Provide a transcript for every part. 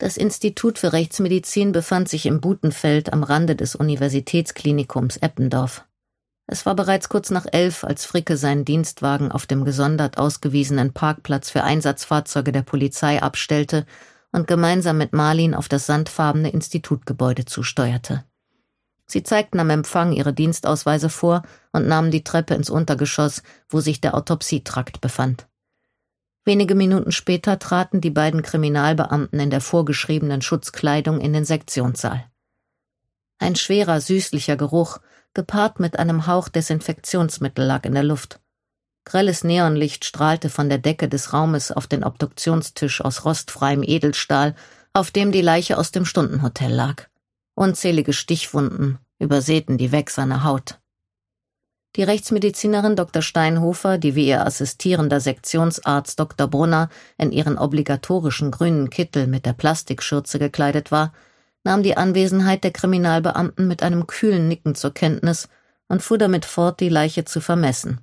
Das Institut für Rechtsmedizin befand sich im Butenfeld am Rande des Universitätsklinikums Eppendorf. Es war bereits kurz nach 11, als Fricke seinen Dienstwagen auf dem gesondert ausgewiesenen Parkplatz für Einsatzfahrzeuge der Polizei abstellte und gemeinsam mit Marlin auf das sandfarbene Institutgebäude zusteuerte. Sie zeigten am Empfang ihre Dienstausweise vor und nahmen die Treppe ins Untergeschoss, wo sich der Autopsietrakt befand. Wenige Minuten später traten die beiden Kriminalbeamten in der vorgeschriebenen Schutzkleidung in den Sektionssaal. Ein schwerer, süßlicher Geruch, gepaart mit einem Hauch Desinfektionsmittel, lag in der Luft. Grelles Neonlicht strahlte von der Decke des Raumes auf den Obduktionstisch aus rostfreiem Edelstahl, auf dem die Leiche aus dem Stundenhotel lag. Unzählige Stichwunden übersäten die wächserne Haut. Die Rechtsmedizinerin Dr. Steinhofer, die wie ihr assistierender Sektionsarzt Dr. Brunner in ihren obligatorischen grünen Kittel mit der Plastikschürze gekleidet war, nahm die Anwesenheit der Kriminalbeamten mit einem kühlen Nicken zur Kenntnis und fuhr damit fort, die Leiche zu vermessen.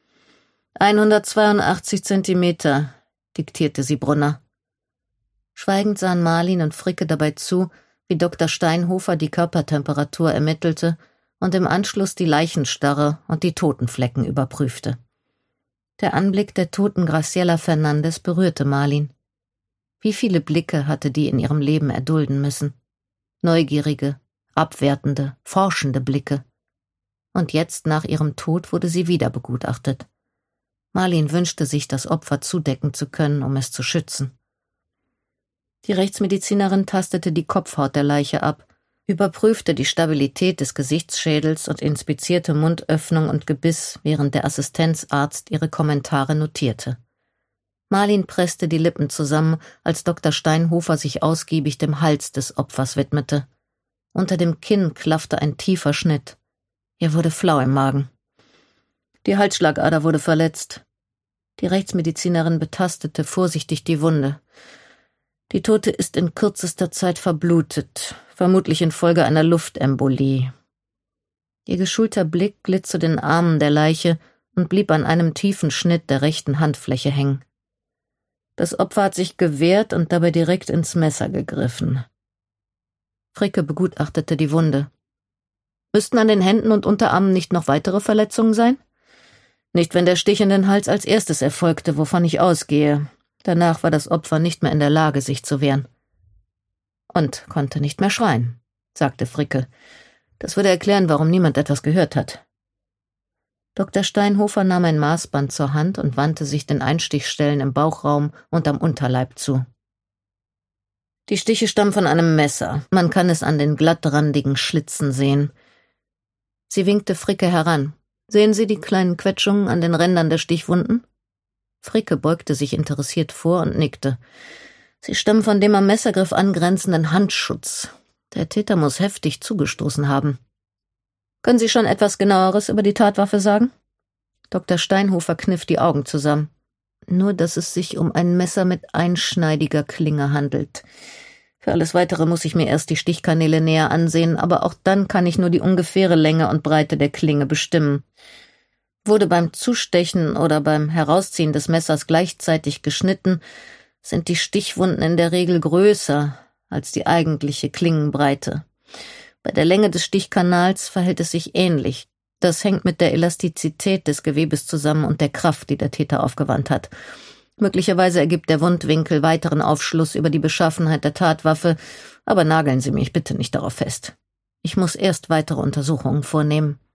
182 Zentimeter, diktierte sie Brunner. Schweigend sahen Marlin und Fricke dabei zu, wie Dr. Steinhofer die Körpertemperatur ermittelte und im Anschluss die Leichenstarre und die Totenflecken überprüfte. Der Anblick der toten Graciela Fernandez berührte Marlin. Wie viele Blicke hatte die in ihrem Leben erdulden müssen? Neugierige, abwertende, forschende Blicke. Und jetzt, nach ihrem Tod, wurde sie wieder begutachtet. Marlin wünschte sich, das Opfer zudecken zu können, um es zu schützen. Die Rechtsmedizinerin tastete die Kopfhaut der Leiche ab, überprüfte die Stabilität des Gesichtsschädels und inspizierte Mundöffnung und Gebiss, während der Assistenzarzt ihre Kommentare notierte. Marlin presste die Lippen zusammen, als Dr. Steinhofer sich ausgiebig dem Hals des Opfers widmete. Unter dem Kinn klaffte ein tiefer Schnitt. Ihr wurde flau im Magen. Die Halsschlagader wurde verletzt. Die Rechtsmedizinerin betastete vorsichtig die Wunde. Die Tote ist in kürzester Zeit verblutet, vermutlich infolge einer Luftembolie. Ihr geschulter Blick glitt zu den Armen der Leiche und blieb an einem tiefen Schnitt der rechten Handfläche hängen. Das Opfer hat sich gewehrt und dabei direkt ins Messer gegriffen. Fricke begutachtete die Wunde. Müssten an den Händen und Unterarmen nicht noch weitere Verletzungen sein? Nicht, wenn der Stich in den Hals als erstes erfolgte, wovon ich ausgehe. Danach war das Opfer nicht mehr in der Lage, sich zu wehren. Und konnte nicht mehr schreien, sagte Fricke. Das würde erklären, warum niemand etwas gehört hat. Dr. Steinhofer nahm ein Maßband zur Hand und wandte sich den Einstichstellen im Bauchraum und am Unterleib zu. Die Stiche stammen von einem Messer. Man kann es an den glattrandigen Schlitzen sehen. Sie winkte Fricke heran. Sehen Sie die kleinen Quetschungen an den Rändern der Stichwunden? Fricke beugte sich interessiert vor und nickte. Sie stammen von dem am Messergriff angrenzenden Handschutz. Der Täter muss heftig zugestoßen haben. Können Sie schon etwas Genaueres über die Tatwaffe sagen? Dr. Steinhofer kniff die Augen zusammen. Nur, dass es sich um ein Messer mit einschneidiger Klinge handelt. Für alles Weitere muss ich mir erst die Stichkanäle näher ansehen, aber auch dann kann ich nur die ungefähre Länge und Breite der Klinge bestimmen. Wurde beim Zustechen oder beim Herausziehen des Messers gleichzeitig geschnitten, sind die Stichwunden in der Regel größer als die eigentliche Klingenbreite. Bei der Länge des Stichkanals verhält es sich ähnlich. Das hängt mit der Elastizität des Gewebes zusammen und der Kraft, die der Täter aufgewandt hat. Möglicherweise ergibt der Wundwinkel weiteren Aufschluss über die Beschaffenheit der Tatwaffe, aber nageln Sie mich bitte nicht darauf fest. Ich muss erst weitere Untersuchungen vornehmen.